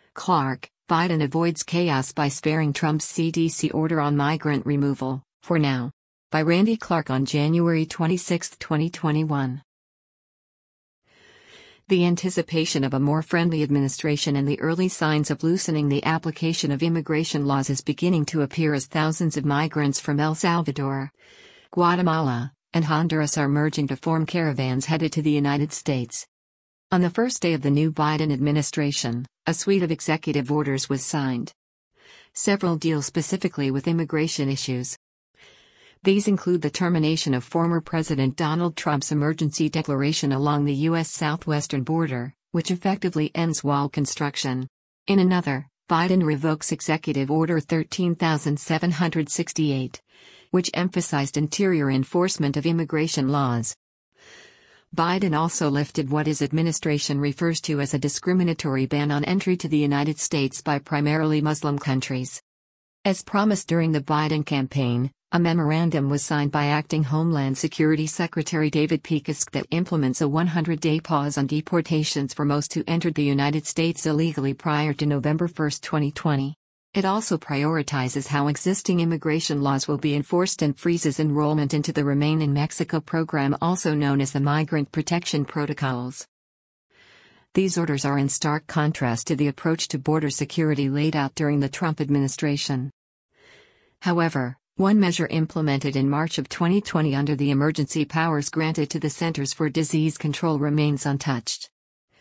Clark, Biden avoids chaos by sparing Trump's CDC order on migrant removal, for now. By Randy Clark on January 26, 2021. The anticipation of a more friendly administration and the early signs of loosening the application of immigration laws is beginning to appear as thousands of migrants from El Salvador, Guatemala, and Honduras are merging to form caravans headed to the United States. On the first day of the new Biden administration, a suite of executive orders was signed. Several deal specifically with immigration issues. These include the termination of former President Donald Trump's emergency declaration along the U.S. southwestern border, which effectively ends wall construction. In another, Biden revokes Executive Order 13,768, which emphasized interior enforcement of immigration laws. Biden also lifted what his administration refers to as a discriminatory ban on entry to the United States by primarily Muslim countries. As promised during the Biden campaign, a memorandum was signed by Acting Homeland Security Secretary David Peacock that implements a 100-day pause on deportations for most who entered the United States illegally prior to November 1, 2020. It also prioritizes how existing immigration laws will be enforced and freezes enrollment into the Remain in Mexico program, also known as the Migrant Protection Protocols. These orders are in stark contrast to the approach to border security laid out during the Trump administration. However, one measure implemented in March of 2020 under the emergency powers granted to the Centers for Disease Control remains untouched.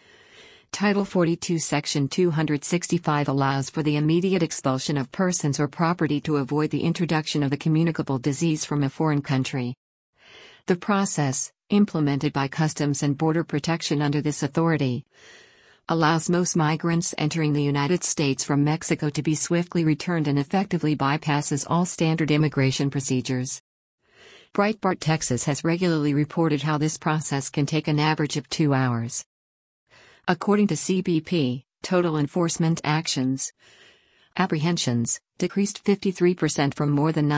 Title 42 Section 265 allows for the immediate expulsion of persons or property to avoid the introduction of a communicable disease from a foreign country. The process, implemented by Customs and Border Protection under this authority, allows most migrants entering the United States from Mexico to be swiftly returned and effectively bypasses all standard immigration procedures. Breitbart Texas has regularly reported how this process can take an average of 2 hours. According to CBP, total enforcement actions, apprehensions, decreased 53% from more than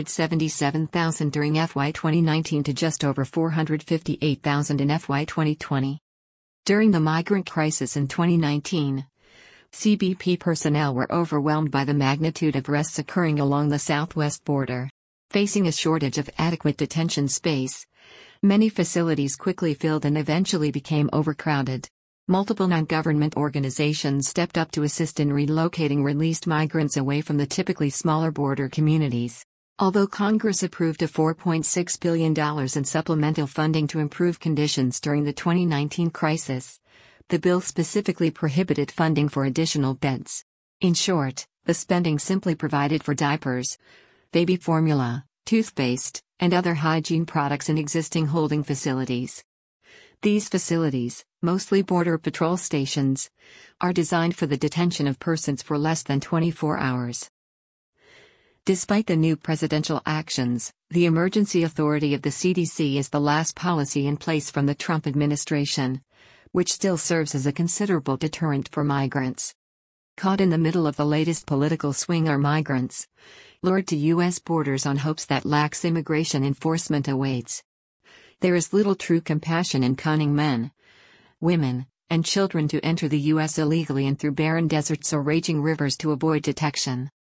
977,000 during FY 2019 to just over 458,000 in FY 2020. During the migrant crisis in 2019, CBP personnel were overwhelmed by the magnitude of arrests occurring along the southwest border. Facing a shortage of adequate detention space, many facilities quickly filled and eventually became overcrowded. Multiple non-government organizations stepped up to assist in relocating released migrants away from the typically smaller border communities. Although Congress approved a $4.6 billion in supplemental funding to improve conditions during the 2019 crisis, the bill specifically prohibited funding for additional beds. In short, the spending simply provided for diapers, baby formula, toothpaste, and other hygiene products in existing holding facilities. These facilities, mostly Border Patrol stations, are designed for the detention of persons for less than 24 hours. Despite the new presidential actions, the emergency authority of the CDC is the last policy in place from the Trump administration, which still serves as a considerable deterrent for migrants. Caught in the middle of the latest political swing are migrants, lured to U.S. borders on hopes that lax immigration enforcement awaits. There is little true compassion in conning men, women, and children to enter the U.S. illegally and through barren deserts or raging rivers to avoid detection.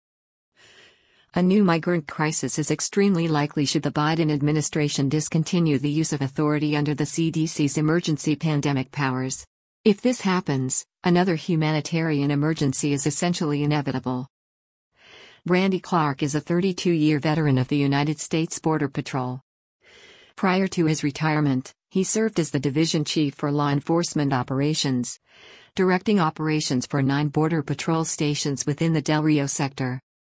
A new migrant crisis is extremely likely should the Biden administration discontinue the use of authority under the CDC's emergency pandemic powers. If this happens, another humanitarian emergency is essentially inevitable. Randy Clark is a 32-year veteran of the United States Border Patrol. Prior to his retirement, he served as the Division Chief for Law Enforcement Operations, directing operations for 9 Border Patrol stations within the Del Rio sector.